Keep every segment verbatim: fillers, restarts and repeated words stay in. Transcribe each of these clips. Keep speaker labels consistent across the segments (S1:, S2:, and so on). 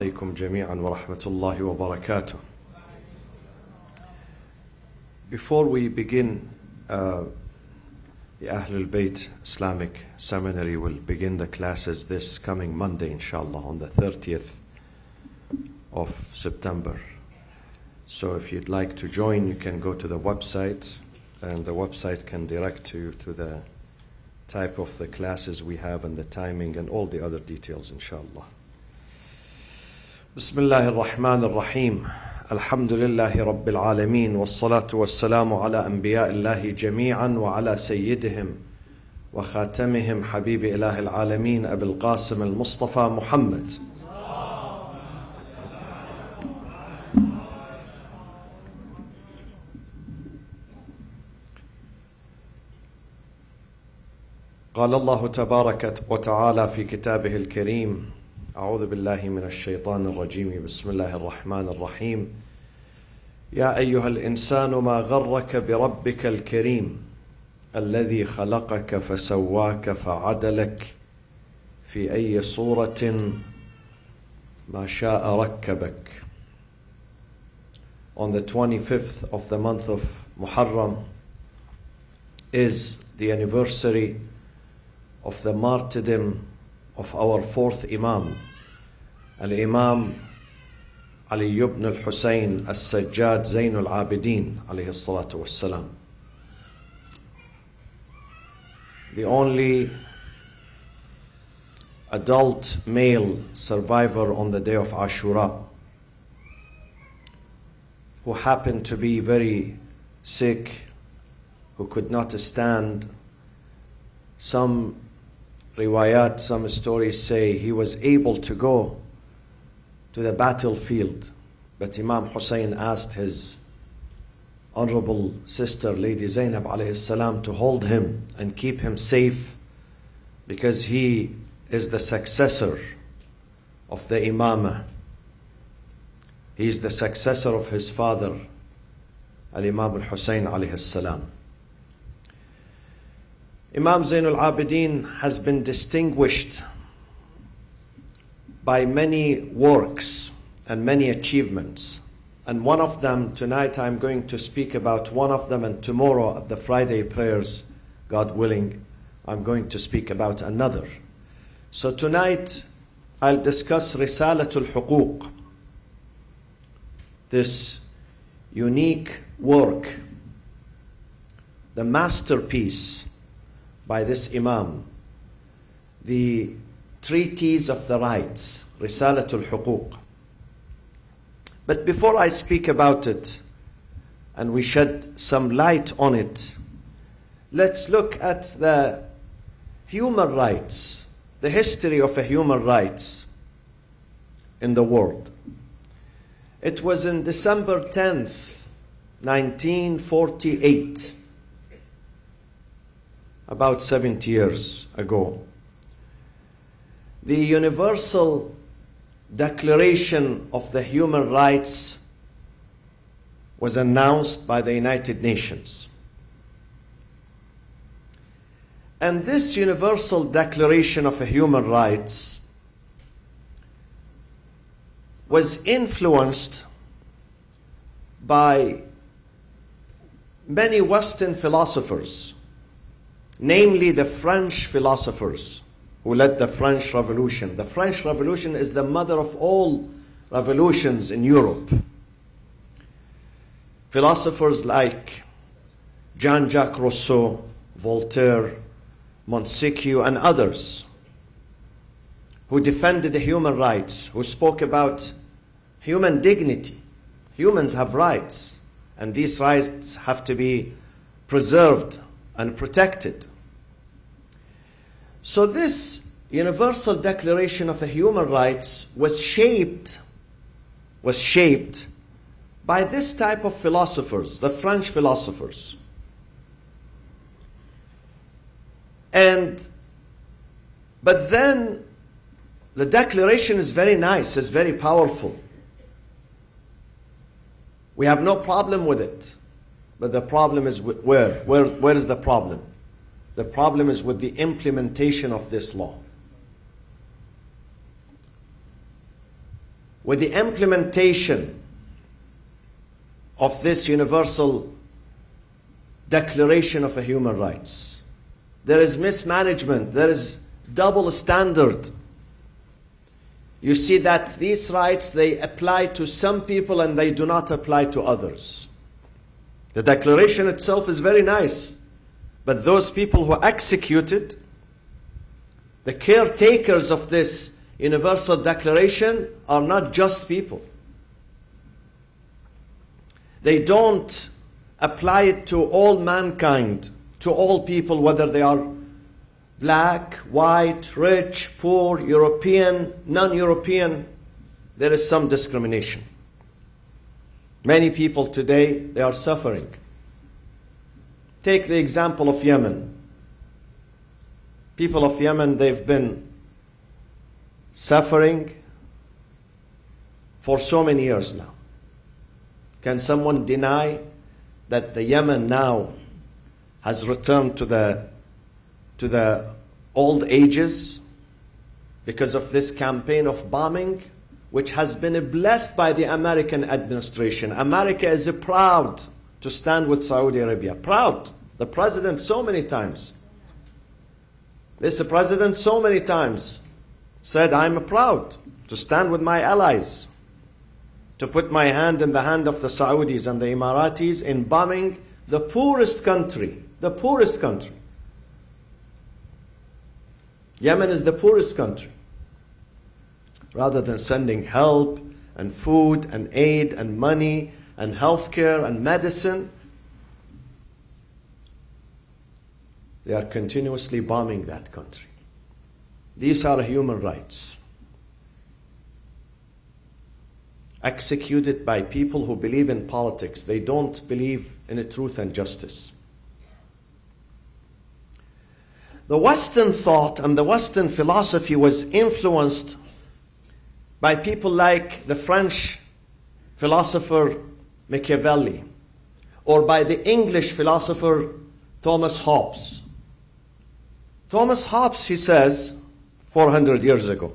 S1: عليكم جميعا ورحمة الله وبركاته. Before we begin, uh, the Ahlul Bayt Islamic Seminary will begin the classes this coming Monday, inshallah, on the thirtieth of September. So if you'd like to join, you can go to the website, and the website can direct you to the type of the classes we have and the timing and all the other details, inshallah. بسم الله الرحمن الرحيم الحمد لله رب العالمين والصلاة والسلام على أنبياء الله جميعا وعلى سيدهم وخاتمهم حبيب إله العالمين أبي القاسم المصطفى محمد. قال الله تبارك وتعالى في كتابه الكريم: أعوذ بالله من الشيطان الرجيم بسم الله الرحمن الرحيم يا أيها الإنسان ما غرك بربك الكريم الذي خلقك فسواك فعدلك في أي صورة ما شاء ركبك. On the twenty-fifth of the month of Muharram is the anniversary of the martyrdom of our fourth Imam, Al-Imam Ali ibn al-Husayn al-Sajjad Zayn al-Abidin alayhi salatu wassalam. The only adult male survivor on the day of Ashura, who happened to be very sick, who could not stand. Some riwayat, some stories say he was able to go to the battlefield, but Imam Hussein asked his honorable sister, Lady Zainab alayhi salam, to hold him and keep him safe, because he is the successor of the Imamah. He is the successor of his father, Al-Imam al-Hussein alayhi salam. Imam Zayn al-Abidin has been distinguished by many works and many achievements. And one of them, tonight I'm going to speak about one of them, and tomorrow at the Friday prayers, God willing, I'm going to speak about another. So tonight I'll discuss Risalatul Huquq, this unique work, the masterpiece by this Imam, the Treatise of the Rights, Risalatul Huquq. But before I speak about it and we shed some light on it, let's look at the human rights, the history of the human rights in the world. It was in December tenth, nineteen forty-eight, about seventy years ago, the Universal Declaration of the Human Rights was announced by the United Nations. And this Universal Declaration of the Human Rights was influenced by many Western philosophers, namely the French philosophers who led the French Revolution. The French Revolution is the mother of all revolutions in Europe. Philosophers like Jean-Jacques Rousseau, Voltaire, Montesquieu, and others who defended the human rights, who spoke about human dignity. Humans have rights, and these rights have to be preserved and protected. So this Universal Declaration of the Human Rights was shaped, was shaped by this type of philosophers, the French philosophers. And, but then the declaration is very nice, it's very powerful. We have no problem with it. But the problem is where? Where, where is the problem? The problem is with the implementation of this law. with the implementation of this universal Declaration of Human Rights. There is mismanagement, there is double standard. You see that these rights, they apply to some people and they do not apply to others. The declaration itself is very nice, but those people who execute it, the caretakers of this universal declaration, are not just people. They don't apply it to all mankind, to all people, whether they are black, white, rich, poor, European, non-European. There is some discrimination. Many people today, they are suffering. Take the example of Yemen. People of Yemen, they've been suffering for so many years now. Can someone deny that the Yemen now has returned to the, to the old ages because of this campaign of bombing, which has been blessed by the American administration? America is proud to stand with Saudi Arabia. Proud. The president so many times. This president so many times said, I'm proud to stand with my allies, to put my hand in the hand of the Saudis and the Emiratis in bombing the poorest country, the poorest country. Yemen is the poorest country. Rather than sending help and food and aid and money and healthcare and medicine, they are continuously bombing that country. These are human rights, executed by people who believe in politics. They don't believe in the truth and justice. The Western thought and the Western philosophy was influenced by people like the French philosopher Machiavelli, or by the English philosopher Thomas Hobbes. Thomas Hobbes, he says, four hundred years ago,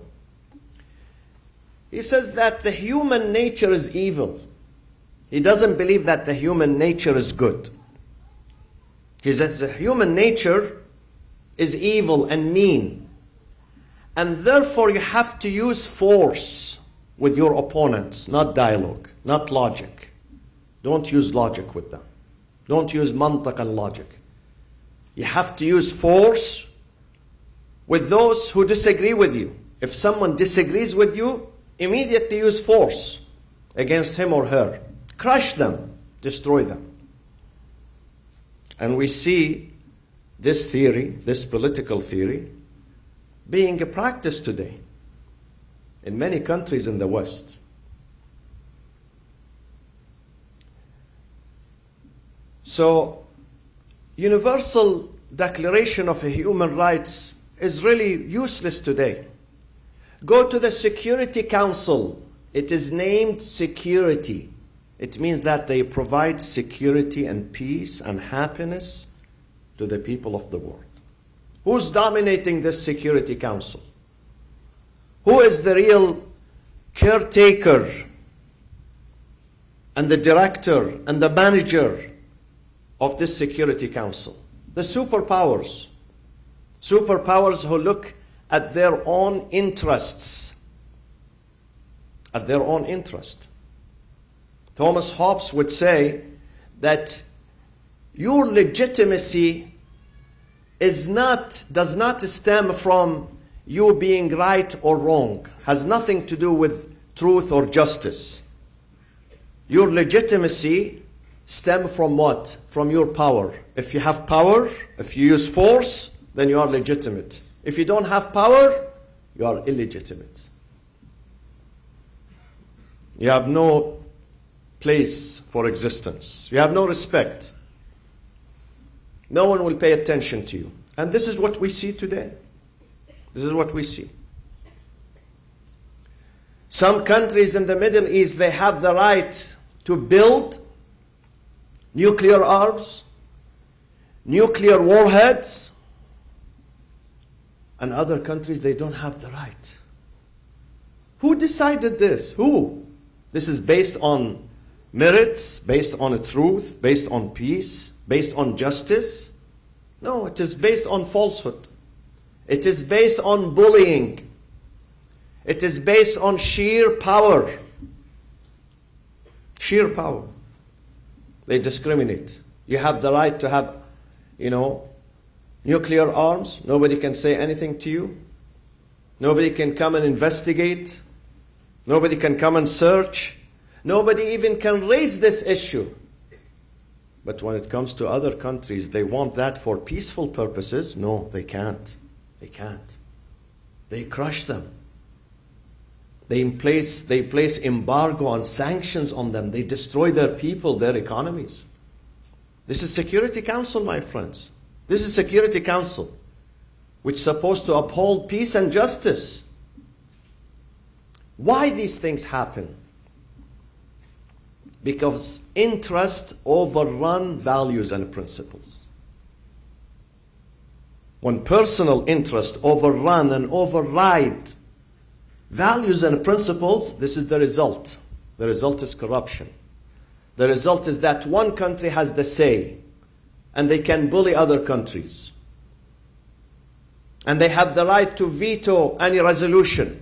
S1: he says that the human nature is evil. He doesn't believe that the human nature is good. He says the human nature is evil and mean, and therefore you have to use force with your opponents, not dialogue, not logic. Don't use logic with them. Don't use mantiq and logic. You have to use force with those who disagree with you. If someone disagrees with you, immediately use force against him or her. Crush them, destroy them. And we see this theory, this political theory, being practiced today in many countries in the West. So, Universal Declaration of Human Rights is really useless today. Go to the Security Council. It is named security. It means that they provide security and peace and happiness to the people of the world. Who's dominating this Security Council? Who is the real caretaker and the director and the manager of this Security Council? The superpowers. Superpowers who look at their own interests. At their own interest. Thomas Hobbes would say that your legitimacy is not, does not stem from you being right or wrong. Has nothing to do with truth or justice. Your legitimacy stems from what? From your power. If you have power, if you use force, then you are legitimate. If you don't have power, you are illegitimate. You have no place for existence. You have no respect. No one will pay attention to you. And this is what we see today. This is what we see. Some countries in the Middle East, they have the right to build nuclear arms, nuclear warheads, and other countries, they don't have the right. Who decided this? Who? This is based on merits, based on a truth, based on peace, based on justice? No, it is based on falsehood. It is based on bullying. It is based on sheer power. Sheer power. They discriminate. You have the right to have, you know, nuclear arms. Nobody can say anything to you. Nobody can come and investigate. Nobody can come and search. Nobody even can raise this issue. But when it comes to other countries, they want that for peaceful purposes. No, they can't. They can't. They crush them. They place, they place embargo and sanctions on them. They destroy their people, their economies. This is Security Council, my friends. This is Security Council, which is supposed to uphold peace and justice. Why these things happen? Because interest overrun values and principles. When personal interest overrun and override values and principles, this is the result. The result is corruption. The result is that one country has the say, and they can bully other countries. And they have the right to veto any resolution.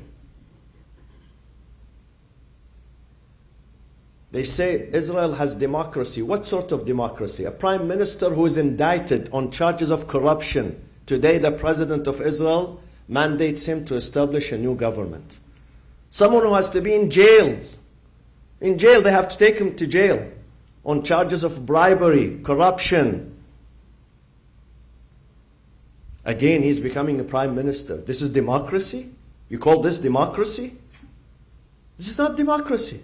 S1: They say Israel has democracy. What sort of democracy? A prime minister who is indicted on charges of corruption. Today, the president of Israel mandates him to establish a new government. Someone who has to be in jail. In jail, they have to take him to jail on charges of bribery, corruption. Again, he's becoming a prime minister. This is democracy? You call this democracy? This is not democracy.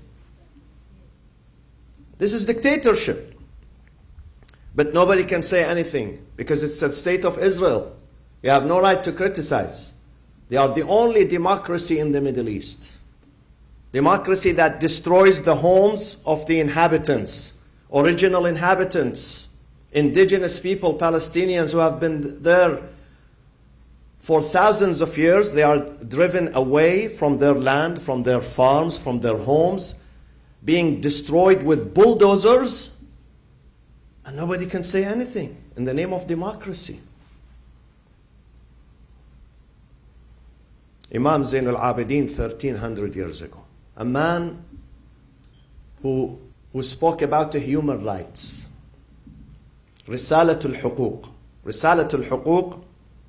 S1: This is dictatorship. But nobody can say anything because it's the state of Israel. You have no right to criticize. They are the only democracy in the Middle East. Democracy that destroys the homes of the inhabitants, original inhabitants, indigenous people, Palestinians who have been there for thousands of years. They are driven away from their land, from their farms, from their homes, being destroyed with bulldozers, and nobody can say anything in the name of democracy. Imam Zain al-Abidin, thirteen hundred years ago, a man who, who spoke about the human rights. Risalatul Huquq. Risalatul Huquq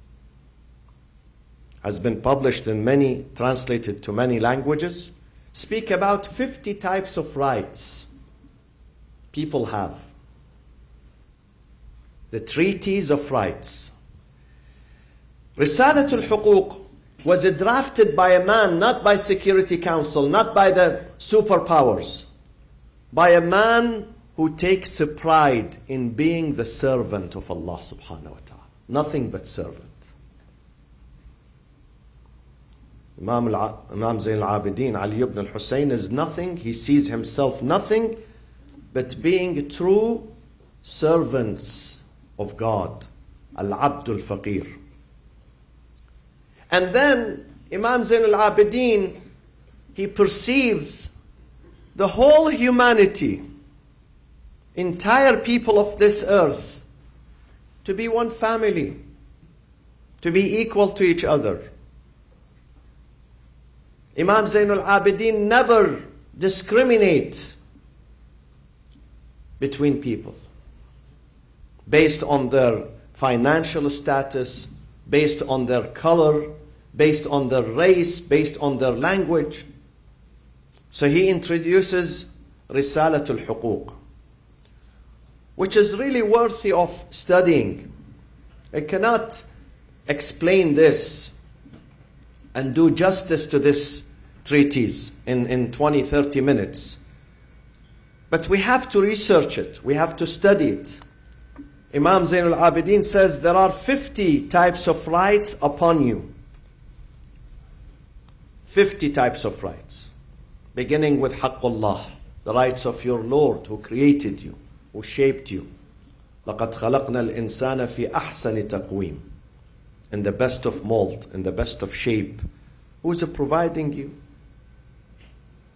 S1: has been published in many, translated to many languages, speak about fifty types of rights people have. The treaties of rights. Risalatul Huquq was drafted by a man, not by Security Council, not by the superpowers, by a man who takes a pride in being the servant of Allah subhanahu wa ta'ala. Nothing but servant. Imam, Imam Zain al-Abidin, Ali ibn al-Hussein, is nothing. He sees himself nothing but being true servants of God. Al-Abdul Faqir. And then Imam Zain al-Abidin, he perceives the whole humanity, entire people of this earth, to be one family, to be equal to each other. Imam Zain al-Abidin never discriminate between people based on their financial status, based on their color, based on their race, based on their language. So he introduces Risalatul Huquq, which is really worthy of studying. I cannot explain this and do justice to this treatise in, in twenty, thirty minutes. But we have to research it. We have to study it. Imam Zain al-Abidin says there are fifty types of rights upon you. fifty types of rights. Beginning with Haqqullah, the rights of your Lord who created you, who shaped you. لَقَدْ خَلَقْنَا الْإِنسَانَ فِي أَحْسَنِ تَقْوِيمٍ. In the best of mold, in the best of shape. Who is providing you?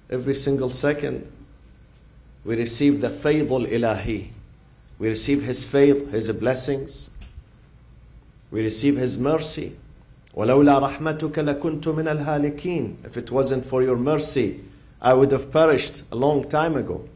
S1: every single second, we receive the faydul ilahi. We receive His faith, His blessings. We receive His mercy. وَلَوْلَا رَحْمَتُكَ لَكُنْتُ مِنَ الْهَالِكِينَ. If it wasn't for your mercy, I would have perished a long time ago.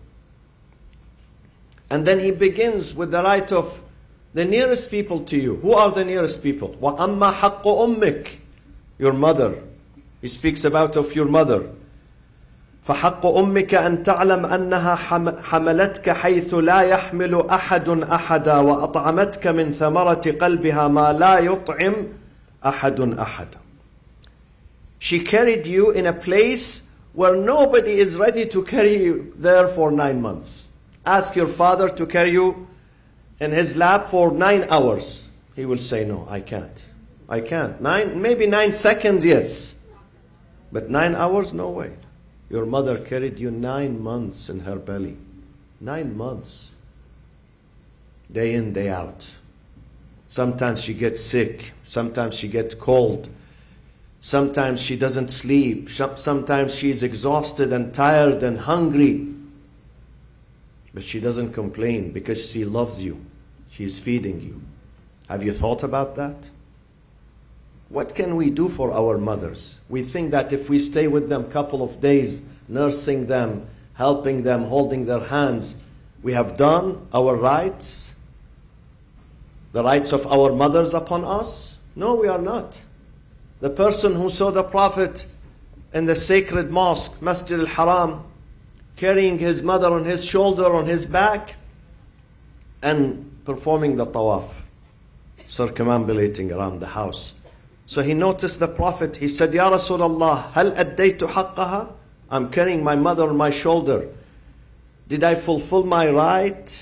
S1: And then He begins with the right of the nearest people to you. Who are the nearest people? وَأَمَّا حَقُّ أُمِّكَ. Your mother. He speaks about of your mother. فحق أمك أن تعلم أنها حملتك حيث لا يحمل أحد أحدا وأطعمتك من ثمرة قلبها ما لا يطعم أحد أحدا. She carried you in a place where nobody is ready to carry you there for nine months. Ask your father to carry you in his lap for nine hours. He will say, no, I can't. I can't. Nine, maybe nine seconds, yes. But nine hours, no way. Your mother carried you nine months in her belly. Nine months. Day in, day out. Sometimes she gets sick. Sometimes she gets cold. Sometimes she doesn't sleep. Sometimes she's exhausted and tired and hungry. But she doesn't complain because she loves you. She's feeding you. Have you thought about that? What can we do for our mothers? We think that if we stay with them a couple of days, nursing them, helping them, holding their hands, we have done our rights, the rights of our mothers upon us? No, we are not. The person who saw the Prophet in the sacred mosque, Masjid al-Haram, carrying his mother on his shoulder, on his back, and performing the tawaf, circumambulating around the house. So he noticed the Prophet. He said, Ya Rasulullah, hal addaytu haqqaha? I'm carrying my mother on my shoulder. Did I fulfill my right?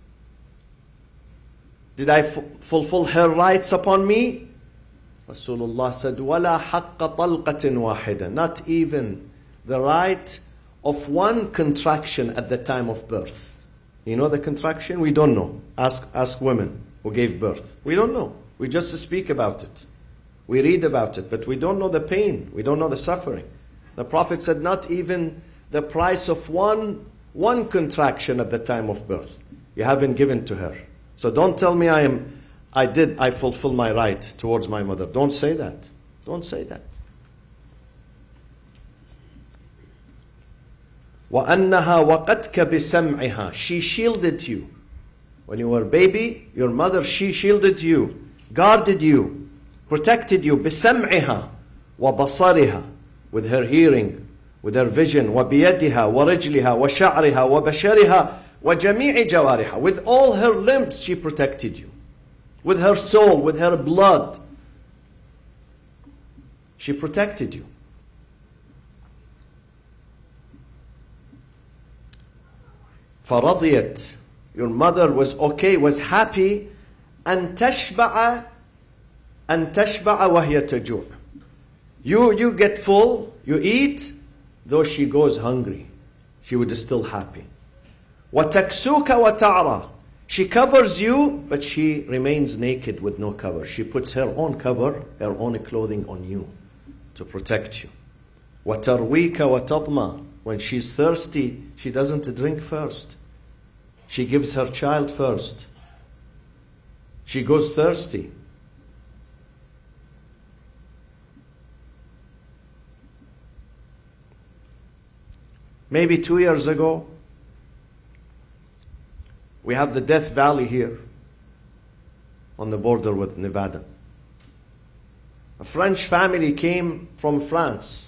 S1: Did I f- fulfill her rights upon me? Rasulullah said, وَلَا حَقَّ طَلْقَةٍ وَاحِدًا. Not even the right of one contraction at the time of birth. You know the contraction? We don't know. Ask, ask women who gave birth. We don't know. We just speak about it. We read about it, but we don't know the pain. We don't know the suffering. The Prophet said not even the price of one, one contraction at the time of birth. You haven't given to her. So don't tell me I am, I did, I fulfill my right towards my mother. Don't say that. Don't say that. وَأَنَّهَا وَقَتْكَ بِسَمْعِهَا. She shielded you. When you were a baby, your mother, she shielded you, guarded you, protected you, بِسَمْعِهَا وَبَصَرِهَا, with her hearing, with her vision, وَبِيَدِهَا وَرِجْلِهَا وَشَعْرِهَا وَبَشَرِهَا وَجَمِيعِ جَوَارِهَا. With all her limbs she protected you. With her soul, with her blood, she protected you. فَرَضِيَتْ. Your mother was okay, was happy, أَن تَشْبَعَ أن تشبع وهي تجوع. You, you get full, you eat, though she goes hungry. She would be still happy. وَتَكْسُوكَ وَتَعْرَى. She covers you, but she remains naked with no cover. She puts her own cover, her own clothing on you to protect you. وَتَرْوِيكَ وَتَضْمَى. When she's thirsty, she doesn't drink first. She gives her child first. She goes thirsty. Maybe two years ago, we have the Death Valley here on the border with Nevada. A French family came from France,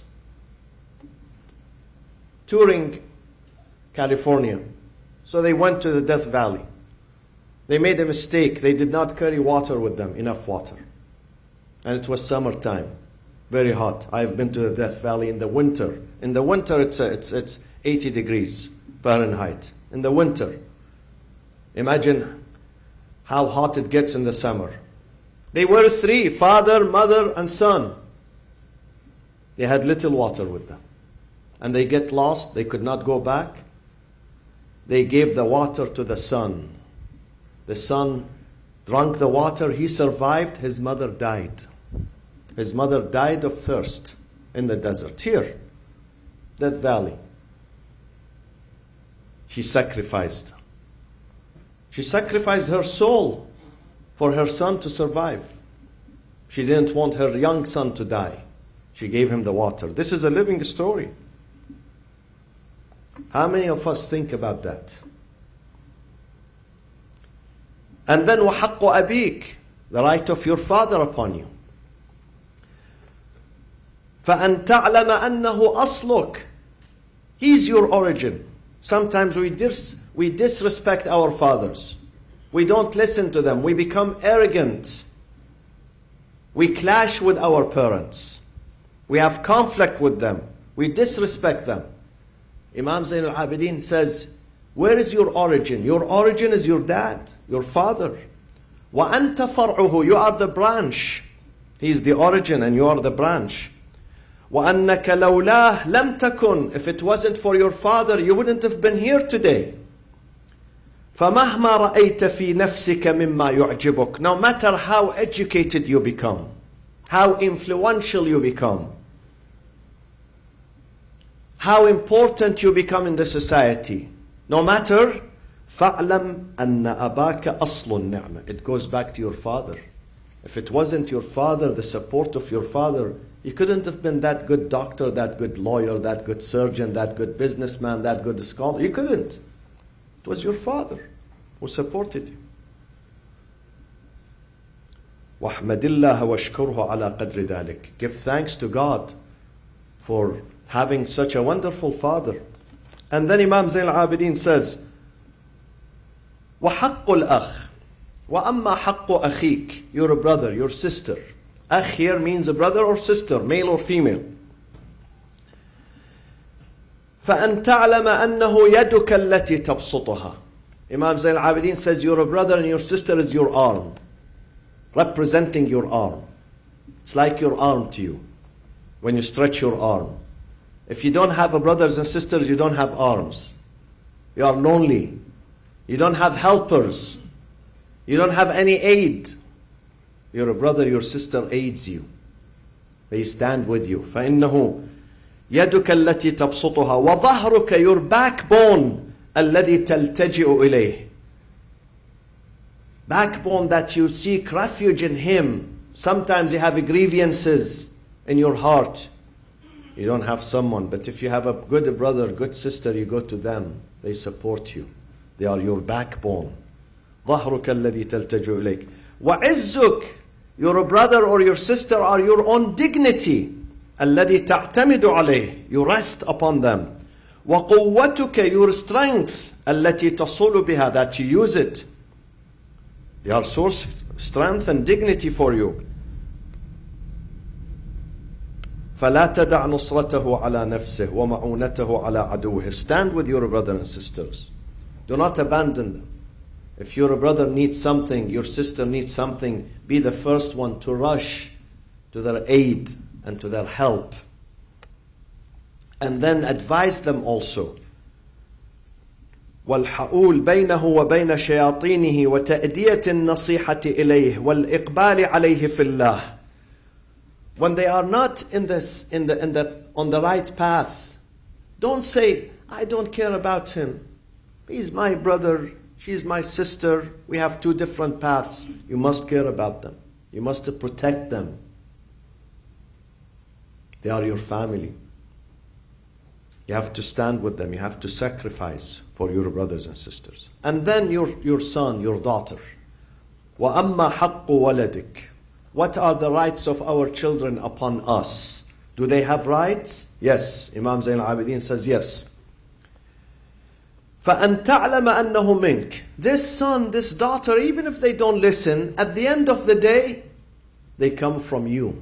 S1: touring California. So they went to the Death Valley. They made a mistake. They did not carry water with them, enough water. And it was summertime, very hot. I've been to the Death Valley in the winter. In the winter, it's a, it's it's eighty degrees Fahrenheit. In the winter, imagine how hot it gets in the summer. They were three, father, mother, and son. They had little water with them. And they get lost. They could not go back. They gave the water to the son. The son drank the water. He survived. His mother died. His mother died of thirst in the desert. Here, Death Valley. she sacrificed. She sacrificed her soul for her son to survive. She didn't want her young son to die. She gave him the water. This is a living story. How many of us think about that? And then وَحَقُّ أَبِيكَ, the right of your father upon you. فَأَن تَعْلَمَ أَنَّهُ أَصْلُكَ, he's your origin. Sometimes we, dis- we disrespect our fathers. We don't listen to them. We become arrogant. We clash with our parents. We have conflict with them. We disrespect them. Imam Zain al-Abidin says, where is your origin? Your origin is your dad, your father. وَأَنْتَ فَرْعُهُ, you are the branch. He is the origin and you are the branch. وَأَنَّكَ لَوْلَاهُ لَمْ تَكُنْ, if it wasn't for your father, you wouldn't have been here today. فَمَهْمَا رَأَيْتَ فِي نَفْسِكَ مِمَّا يُعْجِبُكَ, no matter how educated you become, how influential you become, how important you become in the society, no matter, فَعْلَمْ أَنَّ أَبَاكَ أَصْلُ النِّعْمَةِ, it goes back to your father. If it wasn't your father, the support of your father, you couldn't have been that good doctor, that good lawyer, that good surgeon, that good businessman, that good scholar. You couldn't. It was your father who supported you. وَاحْمَدِ اللَّهَ وَاشْكُرْهُ عَلَى قَدْرِ ذَلِكَ, give thanks to God for having such a wonderful father. And then Imam Zayn al-Abidin says, وَحَقُّ الْأَخِ وَأَمَّا حَقُّ أَخِيكَ, your brother, your sister. Akh here means a brother or sister, male or female. فَأَن تَعْلَمَ أَنَّهُ يَدُكَ الَّتِي تَبْسُطُهَا, Imam Zayn al-Abidin says your brother and your sister is your arm, representing your arm. It's like your arm to you when you stretch your arm. If you don't have a brothers and sisters, you don't have arms. You are lonely. You don't have helpers. You don't have any aid. Your brother, your sister aids you. They stand with you. فَإِنَّهُ يَدُكَ الَّتِي تَبْسُطُهَا وَظَهْرُكَ, your backbone, الَّذِي تَلْتَجِئُ إِلَيْهِ, backbone that you seek refuge in him. Sometimes you have grievances in your heart. You don't have someone, but if you have a good brother, good sister, you go to them. They support you. They are your backbone. ظَهْرُكَ الَّذِي تَلْتَجِئُ إِلَيْكَ وَعِزُّكَ, your brother or your sister are your own dignity. الَّذِي تَعْتَمِدُ عَلَيْهِ, you rest upon them. وَقُوَّتُكَ, your strength. الَّتِي تَصُولُ بِهَا, that you use it. They are source of strength and dignity for you. فَلَا تَدَعْ نُصْرَتَهُ عَلَى نَفْسِهِ وَمَعُونَتَهُ عَلَى عَدُوِهِ, stand with your brothers and sisters. Do not abandon them. If your brother needs something, your sister needs something, be the first one to rush to their aid and to their help. And then advise them also. وَالْحَؤُولْ بَيْنَهُ وَبَيْنَ شَيَاطِينِهِ وَتَأْدِيَةِ النَّصِيحَةِ إِلَيْهِ وَالْإِقْبَالِ عَلَيْهِ فِي اللَّهِ, when they are not in this, in the, in the, on the right path, don't say, I don't care about him. He's my brother. She's my sister. We have two different paths. You must care about them. You must protect them. They are your family. You have to stand with them. You have to sacrifice for your brothers and sisters. And then your, your son, your daughter. وَأَمَّا حَقُّ وَلَدِكَ, what are the rights of our children upon us? Do they have rights? Yes. Imam Zayn al-Abidin says yes. فَأَن تَعْلَمَ أَنَّهُ مِنْكَ, this son, this daughter, even if they don't listen, at the end of the day, they come from you.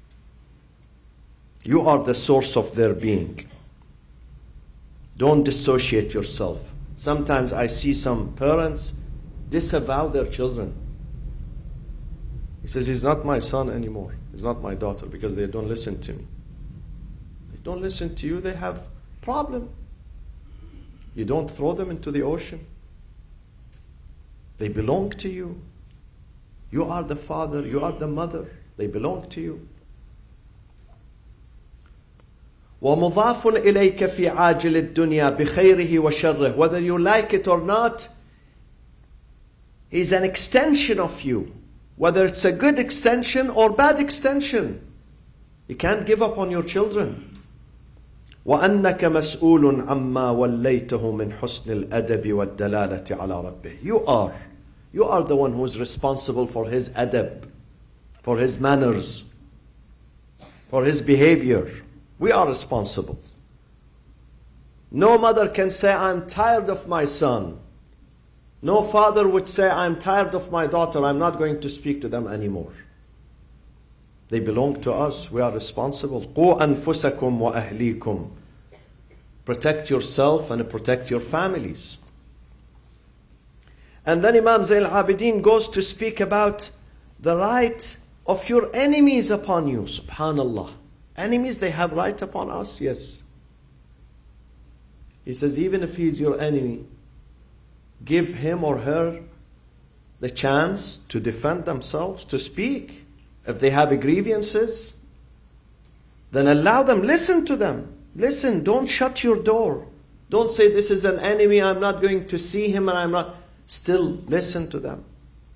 S1: You are the source of their being. Don't dissociate yourself. Sometimes I see some parents disavow their children. He says, he's not my son anymore. He's not my daughter because they don't listen to me. They don't listen to you, they have problem. You don't throw them into the ocean. They belong to you. You are the father, you are the mother. They belong to you. وَمُضَافٌ إِلَيْكَ فِي عَاجِلِ الدُّنْيَا بِخَيْرِهِ وَشَرِّهِ. Whether you like it or not, He's an extension of you. Whether it's a good extension or bad extension. You can't give up on your children. وَأَنَّكَ مَسْئُولٌ عَمَّا وَلَّيْتَهُ مِنْ حُسْنِ الْأَدَبِ وَالدَّلَالَةِ عَلَى رَبِّهِ. You are. You are the one who is responsible for his adab, for his manners, for his behavior. We are responsible. No mother can say, I'm tired of my son. No father would say, I'm tired of my daughter, I'm not going to speak to them anymore. They belong to us. We are responsible. قُوا أَنفُسَكُمْ وَأَهْلِيكُمْ. Protect yourself and protect your families. And then Imam Zayn al-Abidin goes to speak about the right of your enemies upon you. Subhanallah. Enemies, they have right upon us? Yes. He says, even if he's your enemy, give him or her the chance to defend themselves, to speak. If they have grievances, then allow them, listen to them. Listen, don't shut your door. Don't say, this is an enemy, I'm not going to see him and I'm not. Still, listen to them.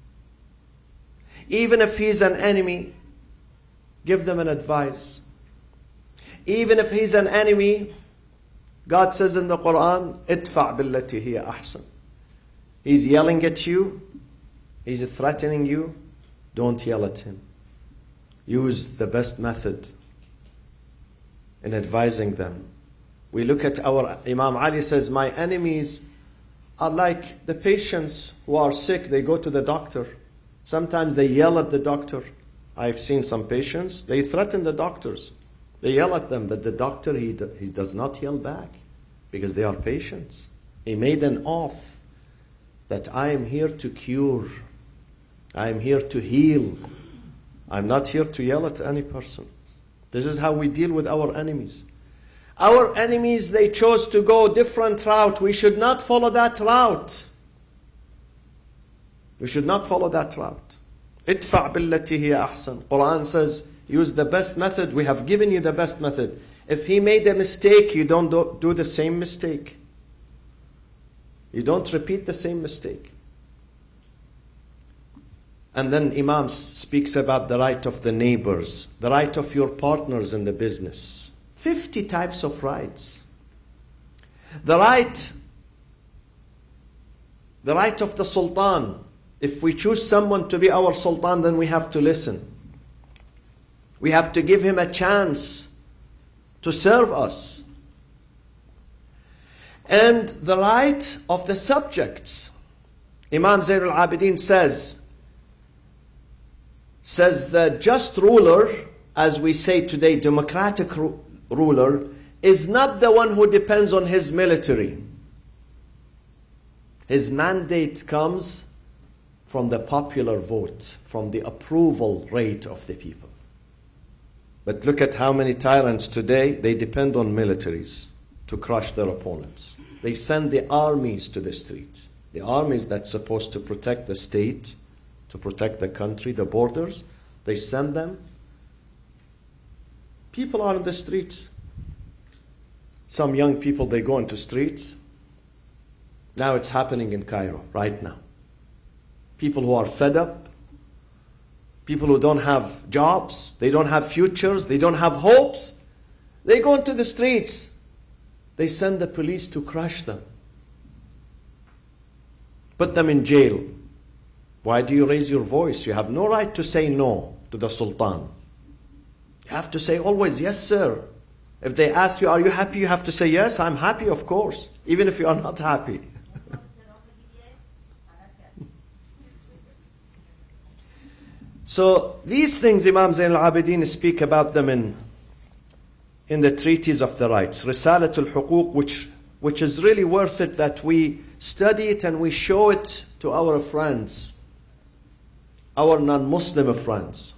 S1: Even if he's an enemy, give them an advice. Even if he's an enemy, God says in the Quran, ادفع بالتي هي أحسن. He's yelling at you, he's threatening you, don't yell at him. Use the best method in advising them. We look at our Imam Ali says, my enemies are like the patients who are sick. They go to the doctor. Sometimes they yell at the doctor. I've seen some patients, they threaten the doctors. They yell at them, but the doctor, he, he does not yell back because they are patients. He made an oath that I am here to cure. I am here to heal. I'm not here to yell at any person. This is how we deal with our enemies. Our enemies, they chose to go a different route. We should not follow that route. We should not follow that route. ادفع بالتي هي أحسن. Quran says, use the best method. We have given you the best method. If he made a mistake, you don't do, do the same mistake. You don't repeat the same mistake. And then Imam speaks about the right of the neighbors, the right of your partners in the business. fifty types of rights. The right, the right of the sultan. If we choose someone to be our sultan, then we have to listen. We have to give him a chance to serve us. And the right of the subjects. Imam Zayn al-Abidin says, says the just ruler, as we say today, democratic ru- ruler, is not the one who depends on his military. His mandate comes from the popular vote, from the approval rate of the people. But look at how many tyrants today, they depend on militaries to crush their opponents. They send the armies to the streets. The armies that's supposed to protect the state, to protect the country, the borders, they send them. People are in the streets. Some young people, they go into streets. Now it's happening in Cairo, right now. People who are fed up, people who don't have jobs, they don't have futures, they don't have hopes. They go into the streets. They send the police to crush them. Put them in jail. Why do you raise your voice? You have no right to say no to the sultan. You have to say always, yes, sir. If they ask you, are you happy? You have to say, yes, I'm happy, of course, even if you are not happy. So these things, Imam Zayn al-Abidin speak about them in, in the treatise of the rights, Risalatul Huquq, which, which is really worth it that we study it and we show it to our friends, our non-Muslim friends,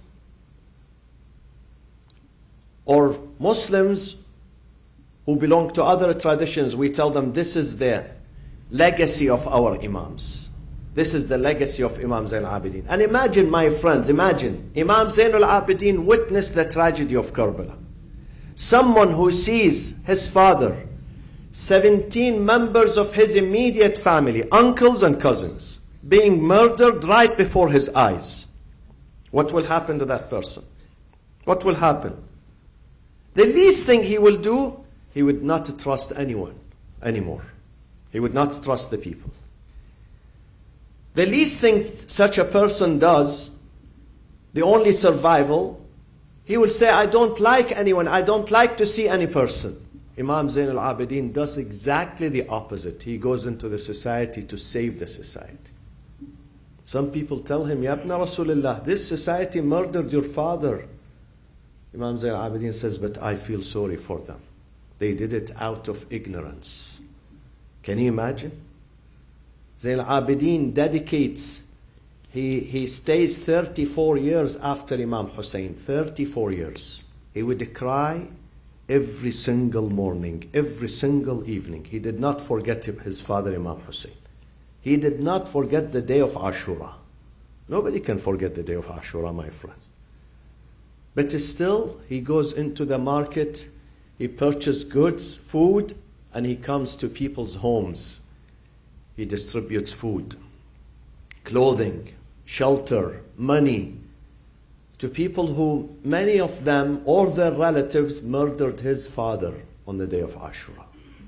S1: or Muslims who belong to other traditions. We tell them this is the legacy of our Imams. This is the legacy of Imam Zayn al-Abidin. And imagine, my friends, imagine, Imam Zayn al-Abidin witnessed the tragedy of Karbala. Someone who sees his father, seventeen members of his immediate family, uncles and cousins, being murdered right before his eyes. What will happen to that person? What will happen? The least thing he will do, he would not trust anyone anymore. He would not trust the people. The least thing such a person does, the only survival, he will say, I don't like anyone, I don't like to see any person. Imam Zain al-Abidin does exactly the opposite. He goes into the society to save the society. Some people tell him, Ya ibn Rasulullah, this society murdered your father. Imam Zain al-Abidin says, but I feel sorry for them. They did it out of ignorance. Can you imagine? Zain al-Abidin dedicates, he, he stays thirty-four years after Imam Hussein, thirty-four years. He would cry every single morning, every single evening. He did not forget his father Imam Hussein. He did not forget the day of Ashura. Nobody can forget the day of Ashura, my friends. But still, he goes into the market, he purchases goods, food, and he comes to people's homes. He distributes food, clothing, shelter, money, to people who, many of them, or their relatives, murdered his father on the day of Ashura.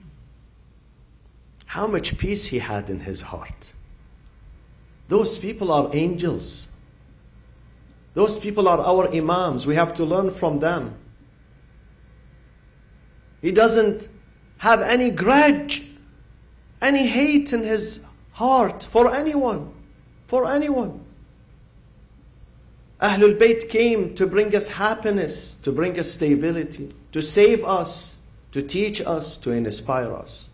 S1: How much peace he had in his heart. Those people are angels. Those people are our imams. We have to learn from them. He doesn't have any grudge, any hate in his heart for anyone, for anyone. Ahlul Bayt came to bring us happiness, to bring us stability, to save us, to teach us, to inspire us.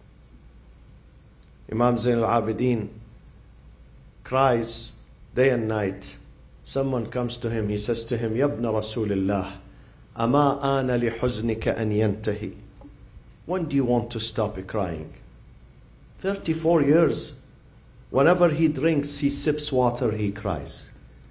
S1: Imam Zain al-Abidin cries day and night. Someone comes to him, he says to him, Ya ibn Rasulullah, ama ana li huznika an yantahi. When do you want to stop crying? thirty-four years. Whenever he drinks, he sips water, he cries.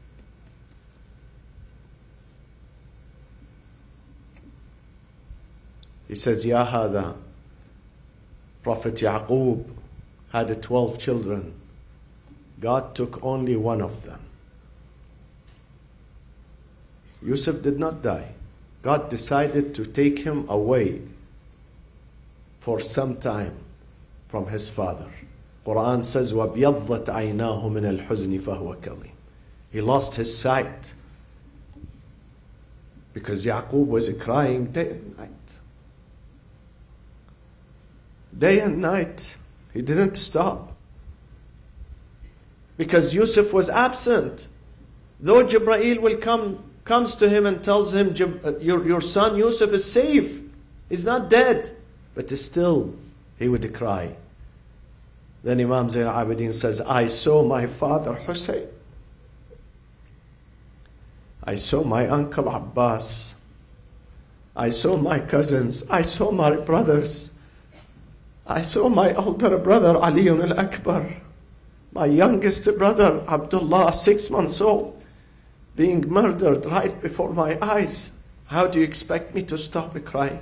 S1: He says, Ya hada, Prophet Yaqub had twelve children. God took only one of them. Yusuf did not die. God decided to take him away for some time from his father. Quran says, وَبْيَضَّتْ عَيْنَاهُ مِنَ الْحُزْنِ فَهُوَ كَظِيمٌ. He lost his sight because Yaqub was crying day and night. Day and night. He didn't stop. Because Yusuf was absent. Though Jibreel will come, comes to him and tells him, your, your son Yusuf is safe. He's not dead. But still, he would cry. Then Imam Zain al-Abidin says, I saw my father Hussein. I saw my uncle Abbas. I saw my cousins. I saw my brothers. I saw my older brother Ali al-Akbar, my youngest brother Abdullah, six months old, being murdered right before my eyes. How do you expect me to stop crying?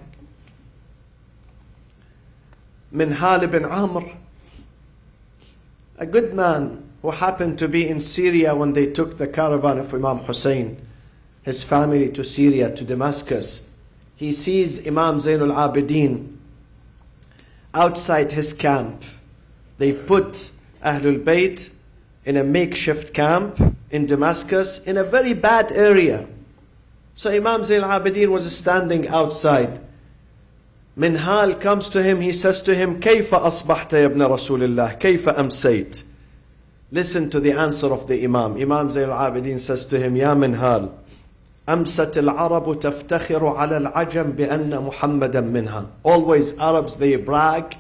S1: Minhal ibn Amr, a good man who happened to be in Syria when they took the caravan of Imam Hussein, his family, to Syria, to Damascus. He sees Imam Zain al-Abidin outside his camp. They put Ahlul Bayt in a makeshift camp in Damascus in a very bad area. So Imam Zain al-Abidin was standing outside. Minhal comes to him, he says to him, كيف أصبحت يا ابن رسول الله كيف أمسيت. Listen to the answer of the Imam. Imam Zain al-Abidin says to him, يا منهال أمست العرب تفتخر على العجم بأن محمدا منها. Always Arabs, they brag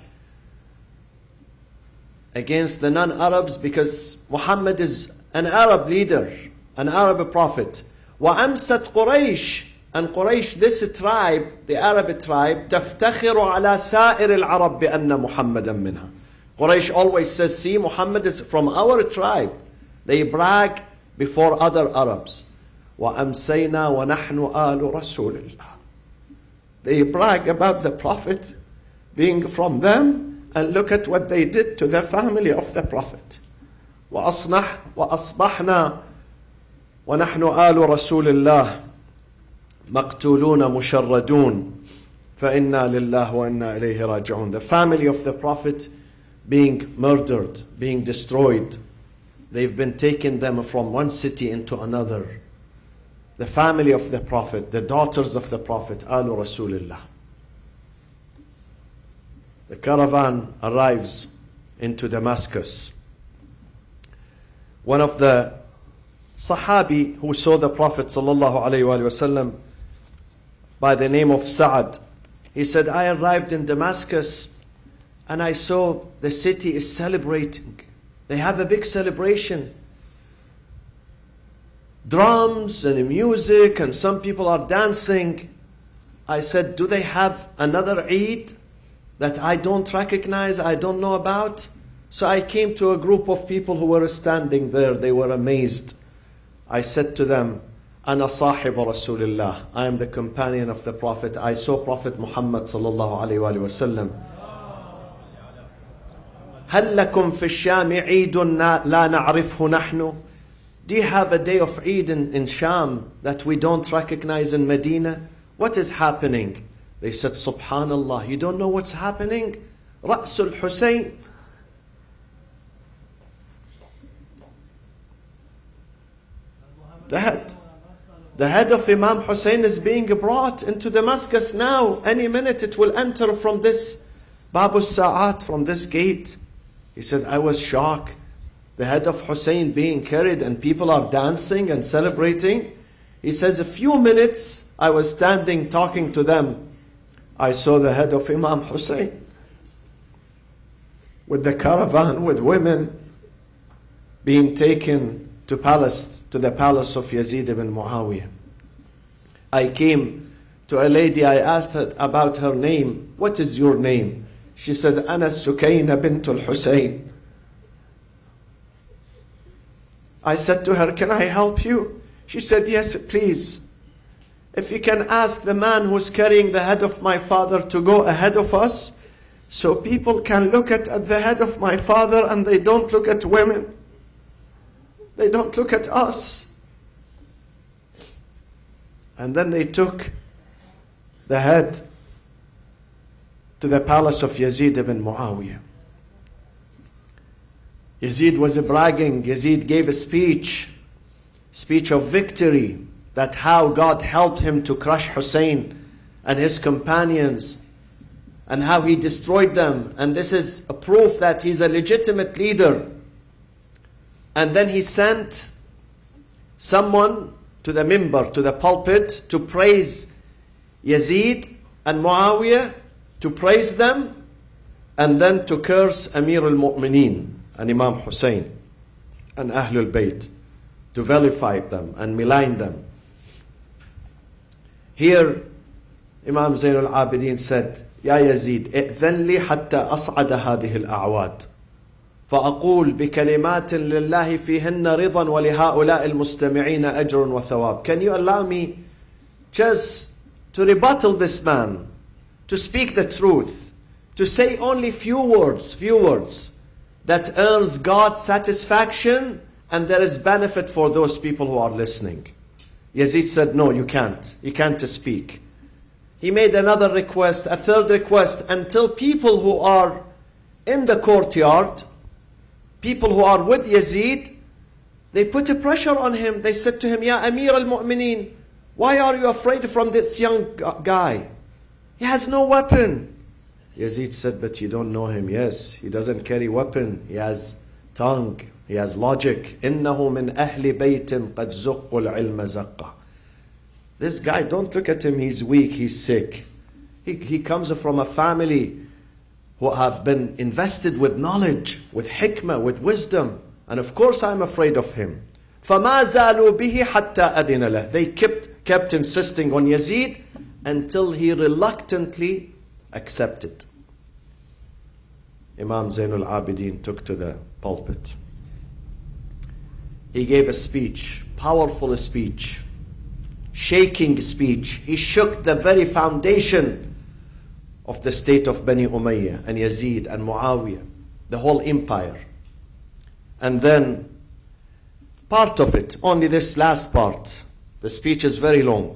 S1: against the non-Arabs because Muhammad is an Arab leader, an Arab prophet. وأمست قريش, and Quraysh, this tribe, the Arab tribe, تفتخر على سائر العرب بأن محمدا منها. Quraysh always says, see, Muhammad is from our tribe. They brag before other Arabs. وَأَمْسَيْنَا وَنَحْنُ آلُ رَسُولِ اللَّهِ. They brag about the Prophet being from them, and look at what they did to the family of the Prophet. وأصنح وأصبحنا ونحن آل رسول الله مقتولون مشردون فإنا لله وإنا إليه راجعون. The family of the Prophet being murdered, being destroyed. They've been taken them from one city into another. The family of the Prophet, the daughters of the Prophet, آل رسول الله. The caravan arrives into Damascus. One of the Sahabi who saw the Prophet sallallahu alaihi wasallam by the name of Sa'ad, he said, I arrived in Damascus and I saw the city is celebrating. They have a big celebration. Drums and music, and some people are dancing. I said, do they have another Eid that I don't recognize, I don't know about? So I came to a group of people who were standing there. They were amazed. I said to them, Ana sahib Rasulillah. I am the companion of the Prophet. I saw Prophet Muhammad sallallahu alayhi wa sallam. هل لكم في الشام عيد لا نعرفه نحن? Do you have a day of Eid in, in Sham that we don't recognize in Medina? What is happening? They said, Subhanallah, you don't know what's happening? Ra'sul Hussein. The head, the head of Imam Hussein is being brought into Damascus now. Any minute it will enter from this Babu Sa'at, from this gate. He said, I was shocked. The head of Hussein being carried and people are dancing and celebrating. He says, a few minutes I was standing talking to them. I saw the head of Imam Hussein with the caravan, with women, being taken to palace, to the palace of Yazid ibn Muawiyah. I came to a lady, I asked her about her name. What is your name? She said, Ana Sukayna bint al-Hussein. I said to her, can I help you? She said, yes, please. If you can ask the man who's carrying the head of my father to go ahead of us, so people can look at, at the head of my father and they don't look at women. They don't look at us. And then they took the head to the palace of Yazid ibn Muawiyah. Yazid was bragging. Yazid gave a speech, speech of victory, that how God helped him to crush Hussein and his companions, and how he destroyed them. And this is a proof that he's a legitimate leader. And then he sent someone to the minbar, to the pulpit, to praise Yazid and Muawiyah, to praise them, and then to curse Amir al-Mu'mineen and Imam Hussein and Ahlul Bayt, to vilify them and malign them. Here, Imam Zayn al-Abidin said, Ya Yazid, إذن لي حتى أصعد هذه الأعواد فأقول بكلمات لله فيهن رضا ولهؤلاء المستمعين أجر وثواب. Can you allow me just to rebuttal this man, to speak the truth, to say only few words, few words that earns God's satisfaction and there is benefit for those people who are listening. Yazid said, no, you can't. You can't speak. He made another request, a third request, until people who are in the courtyard, people who are with Yazid, they put a pressure on him. They said to him, Ya Amir al-Mu'mineen, why are you afraid from this young guy? He has no weapon. Yazid said, but you don't know him. Yes, he doesn't carry weapon. He has tongue. He has logic. إِنَّهُ مِنْ أَهْلِ بَيْتٍ قَدْ زُقُّ الْعِلْمَ زَقَّةً. This guy, don't look at him. He's weak. He's sick. He, he comes from a family who have been invested with knowledge, with hikmah, with wisdom. And of course I'm afraid of him. فَمَا زَالُوا بِهِ حَتَّى أَذِنَ لَهُ. They kept, kept insisting on Yazid until he reluctantly accepted. Imam Zayn al-Abidin took to the pulpit. He gave a speech, powerful speech. shaking speech. He shook the very foundation of the state of Bani Umayyah and Yazid and Muawiyah, the whole empire. And then part of it, only this last part, the speech is very long.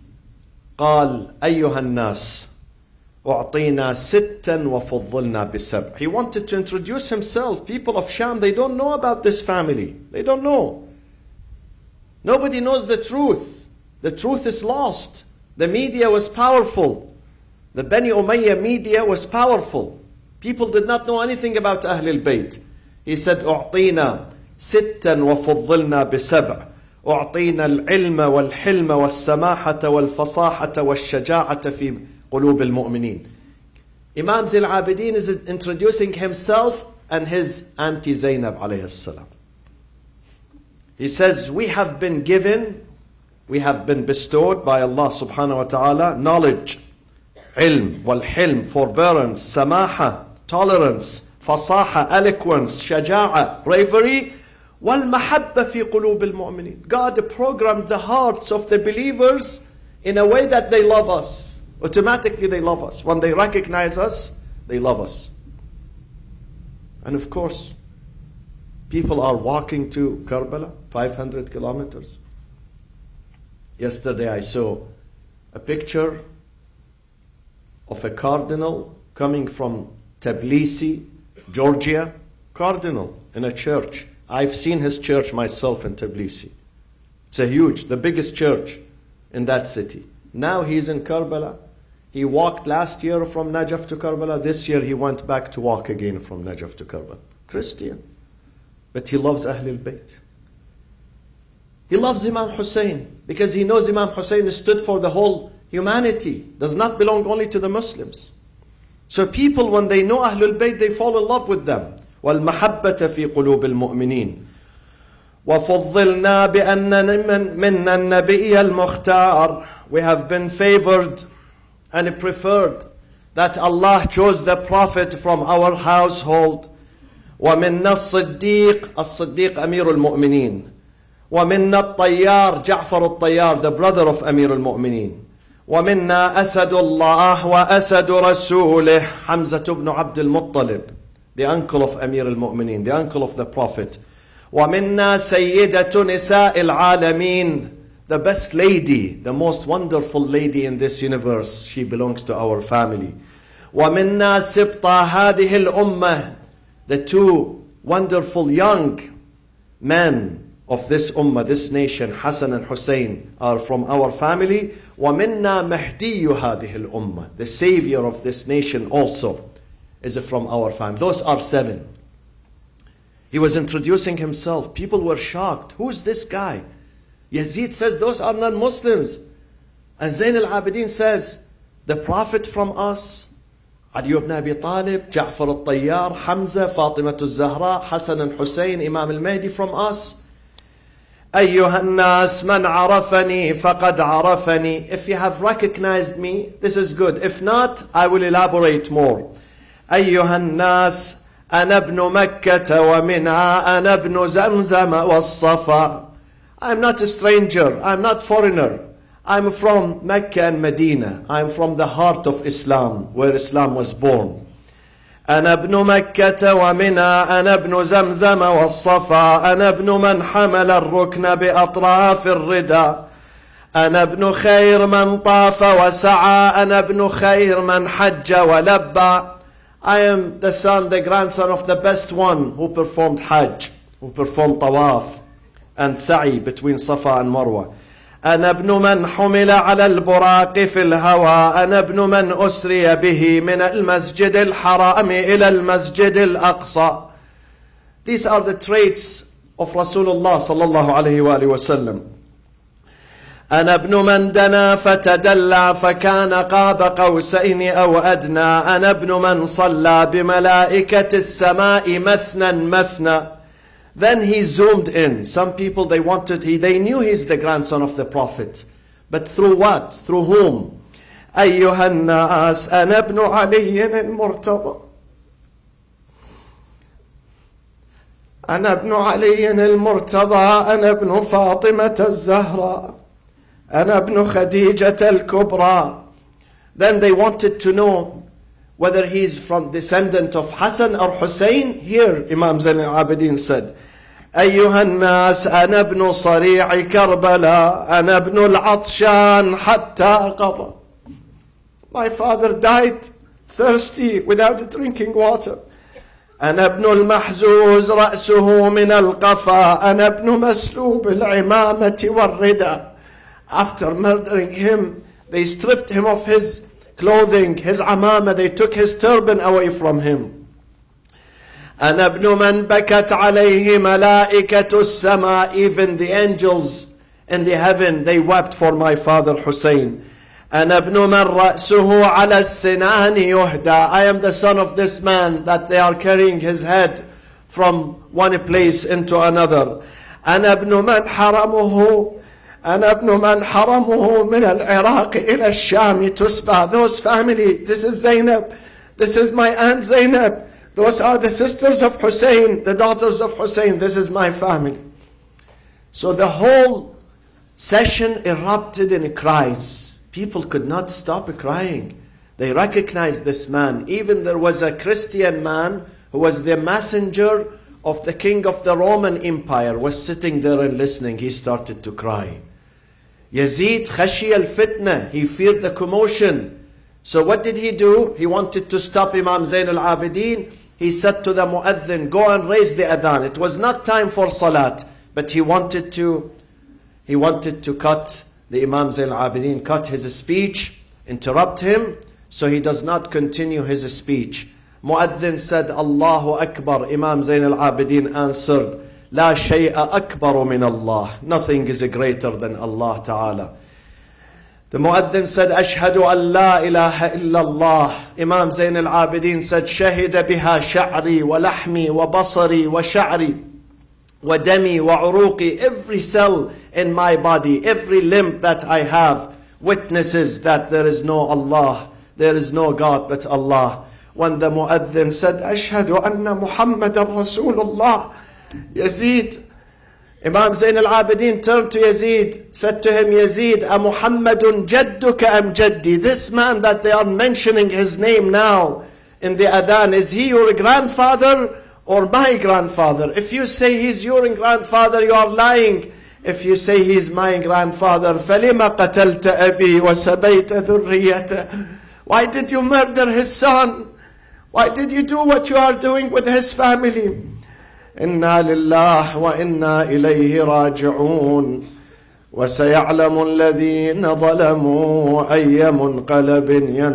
S1: قال أيها الناس أعطينا ستا وفضلنا بسبع. He wanted to introduce himself. People of Sham, they don't know about this family. They don't know. Nobody knows the truth. The truth is lost. The media was powerful. The Bani Umayyah media was powerful. People did not know anything about Ahlul Bayt. He said, أعطينا ستا وفضلنا بسبع. أعطينا العلم والحلم والسماحة والفصاحة والشجاعة في قلوب المؤمنين. Imam Zil Abidin is introducing himself and his auntie Zainab alayhi salam. He says, we have been given, we have been bestowed by Allah subhanahu wa ta'ala knowledge, ilm, wal hilm, forbearance, samaha, tolerance, fasaha, eloquence, shaja'a, bravery, wal mahabba fi qulub al mu'minin. God programmed the hearts of the believers in a way that they love us. Automatically they love us. When they recognize us, they love us. And of course, people are walking to Karbala, five hundred kilometers. Yesterday I saw a picture of a cardinal coming from Tbilisi, Georgia. Cardinal in a church. I've seen his church myself in Tbilisi. It's a huge, the biggest church in that city. Now he's in Karbala. He walked last year from Najaf to Karbala. This year he went back to walk again from Najaf to Karbala. Christian. But he loves Ahlul Bayt. He loves Imam Hussein because he knows Imam Hussein stood for the whole humanity. Does not belong only to the Muslims. So people, when they know Ahlul Bayt, they fall in love with them. وَالْمَحَبَّةَ فِي قُلُوبِ الْمُؤْمِنِينَ وَفُضِّلْنَا بِأَنَّ مِنَّا النَّبِيَّ الْمُخْتَارِ. We have been favored and preferred that Allah chose the Prophet from our household. وَمِنَّا الصِّدِّيقِ الصِّدِّيقِ أَمِيرُ الْمُؤْمِنِينَ وَمِنَّا الطَّيَّارِ جَعْفَرُ الطَّيَّارِ, the brother of Amir al-Mu'mineen. وَمِنَّا أَسَدُ اللَّهِ وَأَسَدُ رَسُولِهِ حَمْزَةُ بْنُ عَبْدِ الْمُطَّلِبِ, the uncle of Amir al-Mu'mineen, the uncle of the Prophet. وَمِنَّا سَيِّدَةُ نِسَاءِ الْعَالَمِينَ, the best lady, the most wonderful lady in this universe. She belongs to our family. وَمِنَّا سِبْطَى هَذِهِ الْأُمَّةِ, the two wonderful young men of this ummah, this nation, Hassan and Hussein, are from our family. وَمِنَّا مَهْدِيُّ هَذِهِ الْأُمَّةِ, the savior of this nation also is from our family. Those are seven. He was introducing himself. People were shocked. Who's this guy? Yazid says those are non-Muslims. And Zain al-Abidin says, the Prophet from us, Ali ibn Abi Talib, Ja'far al-Tayyar, Hamza, Fatima al-Zahra, Hassan and Hussein, Imam al-Mahdi from us. أيها الناس من عرفني فقد عرفني. If you have recognized me, this is good. If not, I will elaborate more. أيها الناس أنا ابن مكة ومنها أنا ابن زمزم والصفا. I'm not a stranger, I'm not foreigner. I'm from Mecca and Medina. I'm from the heart of Islam, where Islam was born. أنا ابن مكة ومنها أنا ابن زمزم والصفا. أنا ابن من حمل الركن بأطراف الردى. أنا ابن خير من طاف وسعى. أنا ابن خير من حج ولبى. I am the son, the grandson of the best one who performed Hajj, who performed Tawaf and Sa'i between Safa and Marwa. أنا ابن من حمل على البراق في الهوى. أنا ابن من أسري به من المسجد الحرام إلى المسجد الأقصى. These are the traits of Rasulullah sallallahu alayhi wa alihi wa sallam. أنا ابن من دنا فتدلى فكان قاب قوسين أو أدنى. أنا ابن من صلى بملائكة السماء مثنى مثنى. Then he zoomed in. Some people, they wanted, he, they knew he's the grandson of the Prophet. But through what? Through whom? أيها الناس أنا ابن علي المرتضى. أنا ابن علي المرتضى. أنا ابن فاطمة الزهراء. أنا ابن خديجة الكبرى. Then they wanted to know whether he's from descendant of Hassan or Hussein. Here Imam Zain al-Abidin said, أيها الناس أنا ابن صريع كربلاء أنا ابن العطشان حتى قضى. My father died thirsty without drinking water. أنا ابن المحزوز رأسه من القفا أنا ابن مسلوب العمامة والردى. After murdering him, they stripped him of his clothing, his amama, they took his turban away from him. أنا ابن من بكت عليه ملائكة السماء. Even the angels in the heaven, they wept for my father Hussein. أنا ابن من رأسه على السنان يهدى. I am the son of this man that they are carrying his head from one place into another. أنا ابن من حرمه أنا ابن من حرمه من العراق إلى الشام تسبى. Those family, this is Zainab, this is my aunt Zainab, those are the sisters of Hussein, the daughters of Hussein, this is my family. So the whole session erupted in cries. People could not stop crying. They recognized this man. Even there was a Christian man who was the messenger of the king of the Roman Empire, was sitting there and listening. He started to cry. Yazid khashiya al-fitna, he feared the commotion. So what did he do? He wanted to stop Imam Zain al-Abidin. He said to the mu'adhin, go and raise the adhan. It was not time for salat, but he wanted to he wanted to cut the Imam Zain al-Abidin, cut his speech, interrupt him, so he does not continue his speech. Mu'adhin said, Allahu Akbar. Imam Zain al-Abidin answered, La shay'a akbaru min Allah. Nothing is greater than Allah Ta'ala. The Mu'adhin said, Ashhadu an la ilaha illallah. Imam Zain al-Abidin said, Shahida biha sha'ri wa lahmi wa basari wa sha'ri wa dami wa uruqi. Every cell in my body, every limb that I have, witnesses that there is no Allah, there is no God but Allah. When the Mu'adhin said, Ashhadu anna Muhammadan Rasulullah, Yazid, Imam Zain al-Abidin turned to Yazid, said to him, Yazid, a Muhammadun jadduka am jaddi. This man that they are mentioning his name now in the adhan, is he your grandfather or my grandfather? If you say he's your grandfather, you are lying. If you say he's my grandfather, فَلِمَ قَتَلْتَ أَبِي وَسَبَيْتَ ذُرِّيَّتَهُ. Why did you murder his son? Why did you do what you are doing with his family? إِنَّا لِلَّهِ وَإِنَّا إِلَيْهِ رَاجِعُونَ وَسَيَعْلَمُ الَّذِينَ ظَلَمُوا أَيَّ مُنْقَلَبٍ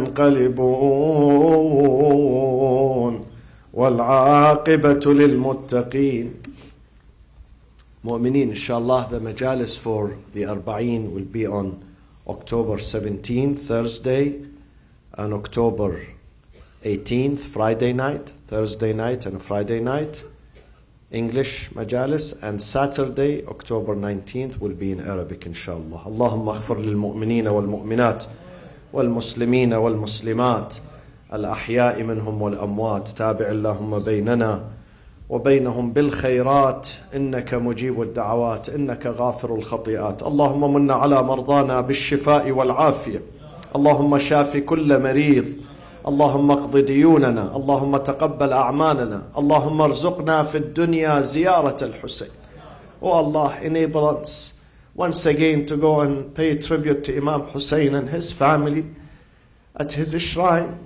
S1: يَنْقَلِبُونَ وَالْعَاقِبَةُ لِلْمُتَّقِينَ. Mu'mineen, inshallah, the majalis for the Arba'een will be on October seventeenth, Thursday, and October eighteenth, Friday night, Thursday night and Friday night, English majalis, and Saturday, October nineteenth, will be in Arabic, inshallah. Allahumma aghfir lil mu'minina wal mu'minat wal muslimina wal muslimat al ahya'i minhum wal amwat. Tabi' Allahumma baynana وبينهم بالخيرات إنك مجيب الدعوات إنك غافر الخطيئات. اللهم من على مرضانا بالشفاء والعافية. اللهم شافي كل مريض. اللهم اقض ديوننا. اللهم تقبل أعمالنا. اللهم ارزقنا في الدنيا زيارة الحسين. Oh Allah, enable us once again to go and pay tribute to Imam Hussein and his family at his shrine,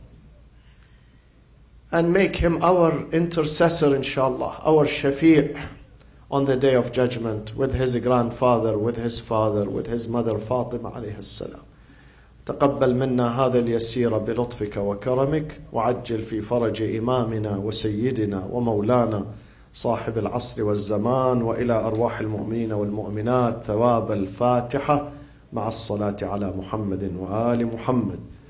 S1: and make him our intercessor, inshallah, our shafi' on the day of judgment, with his grandfather, with his father, with his mother Fatima alayhi salam. تقبل منا هذا اليسير بلطفك وكرمك وعجل في فرج إمامنا وسيدنا ومولانا صاحب العصر والزمان، وإلى أرواح المؤمنين والمؤمنات ثواب الفاتحة مع الصلاة على محمد وآل محمد.